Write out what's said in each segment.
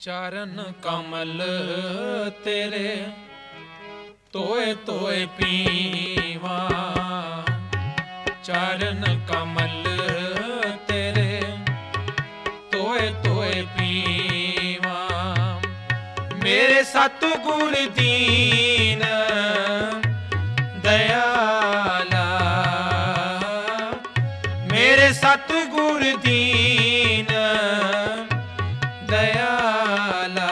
ਚਰਨ ਕਮਲ ਤੇਰੇ ਤੋਏ ਤੋਏ ਪੀਵਾ। ਚਰਨ ਕਮਲ ਤੇਰੇ ਤੋਏ ਤੋਏ ਪੀਵਾ। ਮੇਰੇ ਸਤਿਗੁਰ ਦੀਨ ਦਇਆਲਾ, ਮੇਰੇ ਸਤਿਗੁਰ ਦੀਨ ਦਇਆਲਾ।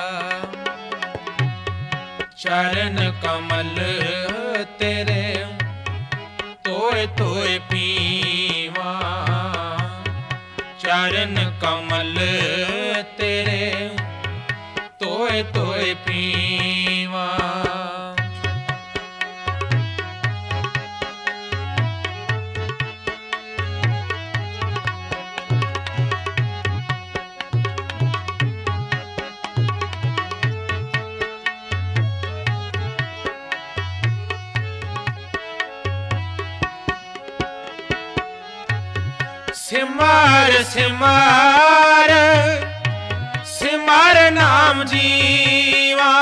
ਚਰਨ ਕਮਲ ਤੇਰੇ ਤੋਏ ਤੋਏ ਪੀਵਾ। ਚਰਨ ਕਮਲ ਤੇਰੇ ਤੋਏ ਤੋਏ ਪੀਵਾ। ਸਿਮਰ ਸਿਮਰ ਸਿਮਰ ਨਾਮ ਜੀਵਾ।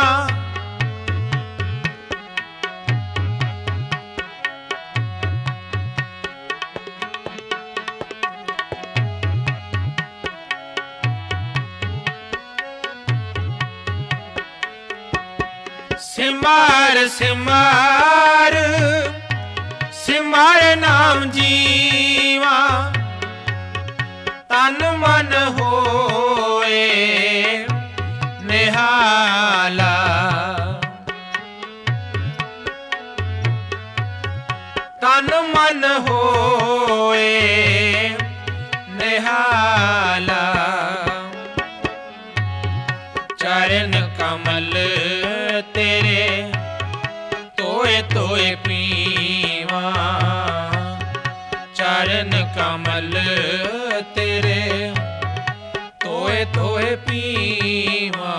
ਸਿਮਰ ਸਿਮਰ ਸਿਮਰ ਨਾਮ ਜੀਵਾ। ਤਨ ਮਨ ਹੋਏ ਨਿਹਾਲਾ। ਤਨ ਮਨ ਹੋਏ ਨਿਹਾਲਾ। ਚਰਨ ਕਮਲ ਤੇਰੇ ਤੋਏ ਤੋਏ ਪੀਵਾ। ਚਰਨ ਕਮਲ ਤੇਰੇ ਤੋਏ ਤੋਏ ਪੀਵਾ।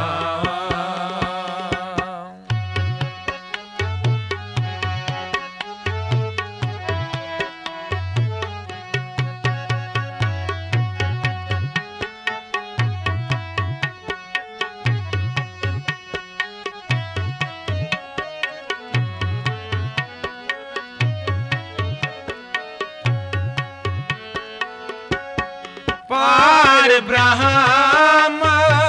ਪਾਰ ਬ੍ਰਹਮ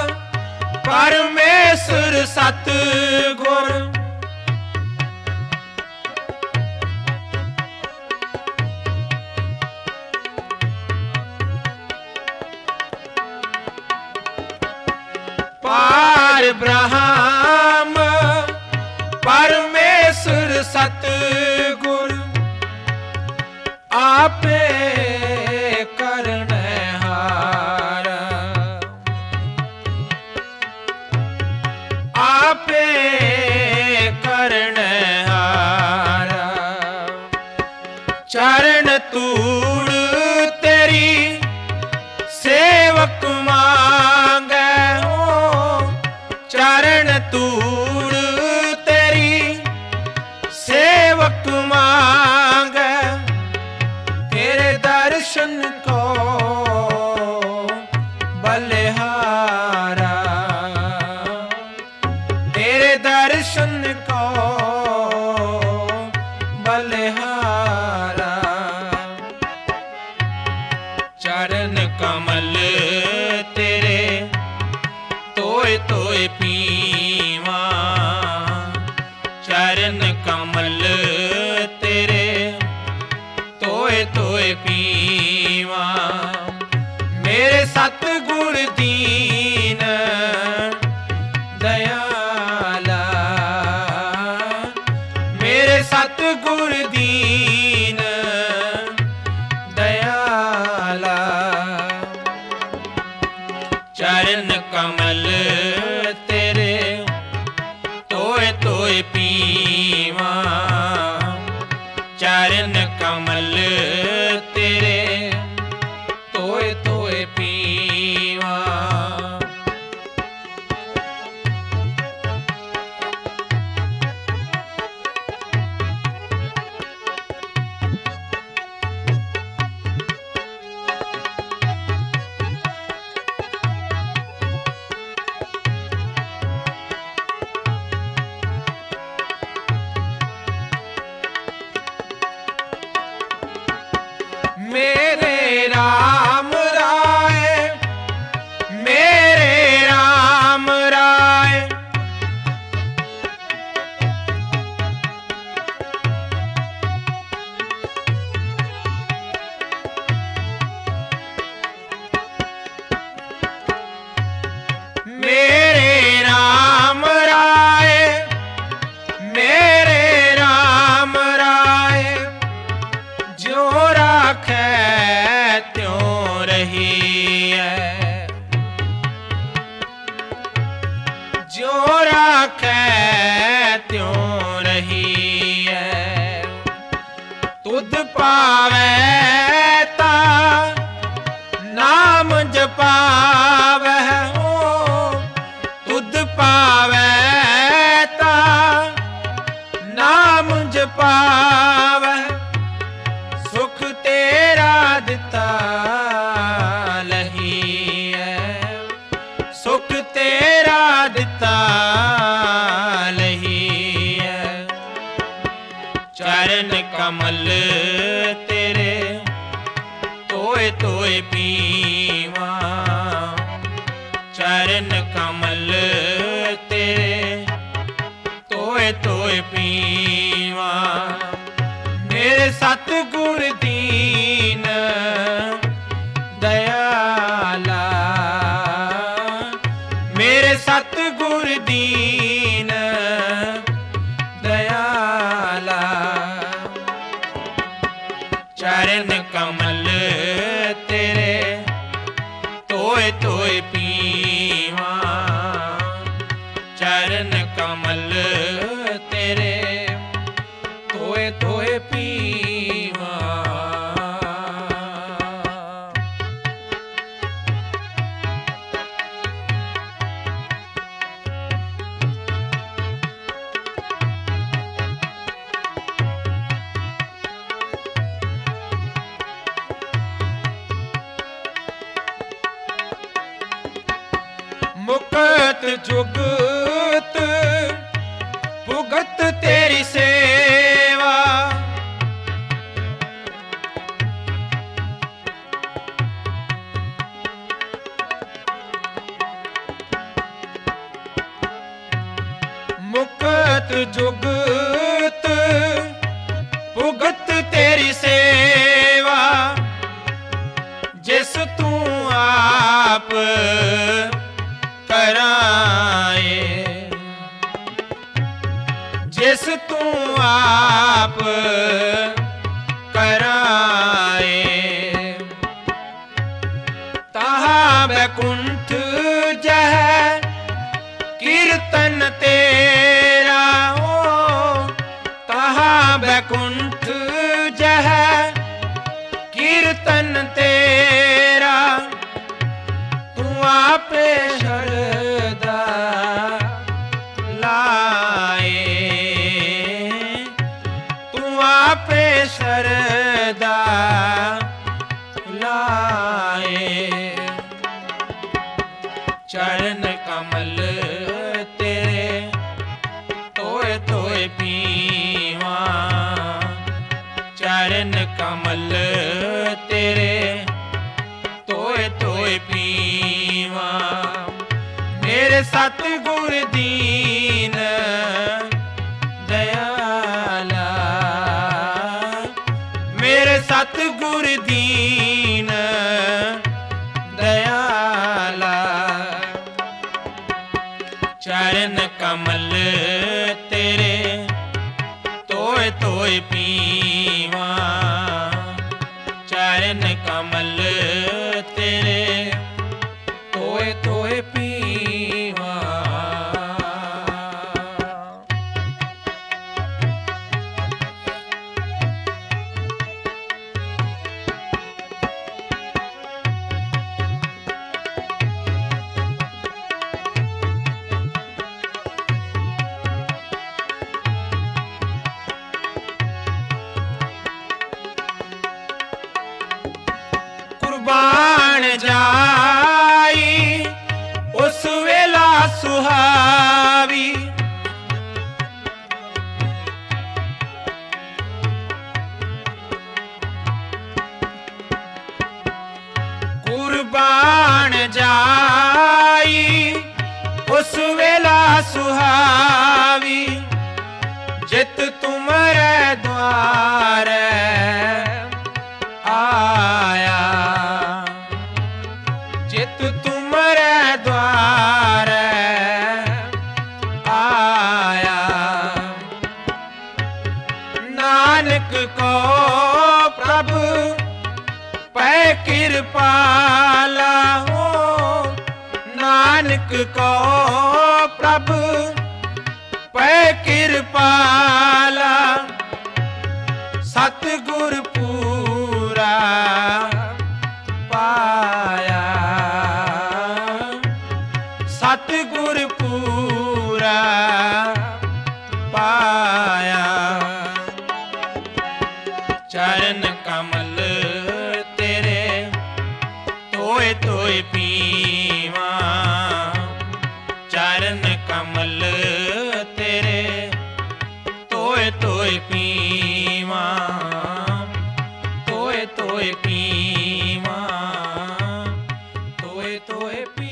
ਪਰਮੇਸ਼ਰ ਸਤਿਗੁਰ। ਪਾਰ ਬ੍ਰਹਮ ਪਰਮੇਸ਼ਰ ਸਤਿਗੁਰ। ਆਪੇ ਕਰਨ ਆਪੇ ਕਰਨ ਹਾਰਾ। ਚਰਨ ਧੂੜ ਤੇਰੀ ਸੇਵਕ ਮੰਗੈ ਹੋ। ਚਰਨ ਧੂੜ ਤੇਰੀ ਸੇਵਕ ਮੰਗੈ। ਤੇਰੇ ਦਰਸ਼ਨ ਕੋ ਬਲਿਹਾਰਾ। तेरे दर्शन को बलिहारा। चरण कमल तेरे तोए तोए पीवा। चरण कमल तेरे तोए तोए पीवा। मेरे सतगुर दीन दयाला। मेरे सतगुर दीन दयाला। चरण कमल तेरे तोए तोए पीवा। चरण कमल तेरे तोए तोए पीवा। ज्यों राखै त्यों रहीए। तुध पावै ता नाम जपावै हो, तुध पावै ता नाम जपावै। सुख तेरा दिता लहीए, सुख तेरा दिता लहीए। चरण कमल तेरे तोए तोए पीवा, चरण कमल तेरे तोए तोए पीवा। मेरे सतगुर दीन दयाला, मेरे सतगुर दीन दयाला। चरण कमल तेरे तोए तोए पीवा, चरण कमल तेरे तोए तोए पीवा। मुकत जुगत भुगत तेरी सेवा, मुकत जुगत भुगत तेरी सेवा। जिस तू आप कराए, जिस तू आप कराए। तहा बैकुंठ जह कीर्तन तेरा हो, तहा बैकुंठ जह कीर्तन तेरा। तू आपे शरदा लाए, तू आपे शरदा लाए। चरण कमल तेरे तोए तोए पीवा, चरण कमल तेरे तोए तोए पीवा। मेरे सतगुर दीन दयाला, मेरे सतगुर दीन दयाला। चरण कमल तेरे तोए तोए पीवा, चरण कमल तेरे तोए तोए पीवा। कुर्बान जाई उस वेला सुहावी, कुर्बान जाई उस वेला सुहावी। जित तुमरे द्वार आया, जित तुमरे द्वार आया। नानक को प्रभु पै कृपाला हो, नानक को प्रभु ਪ੍ਰਭ ਪੈ ਕਿਰਪਾਲਾ ਸਤਿਗੁਰ ਪੂਰਾ ਪਾਇਆ ਸਤਿਗੁਰ ਪੂਰਾ ਪਾਇਆ ਚਰਨ ਕਮਲ ਤੇਰੇ ਤੋਏ ਤੋਏ ਪੀਵਾ ਚਰਨ ਕਮਲ ਤੇਰੇ ਤੋਏ ਤੋਏ ਪੀਵਾ ਤੋਏ ਤੋਏ ਪੀਵਾ ਤੋਏ ਤੋਏ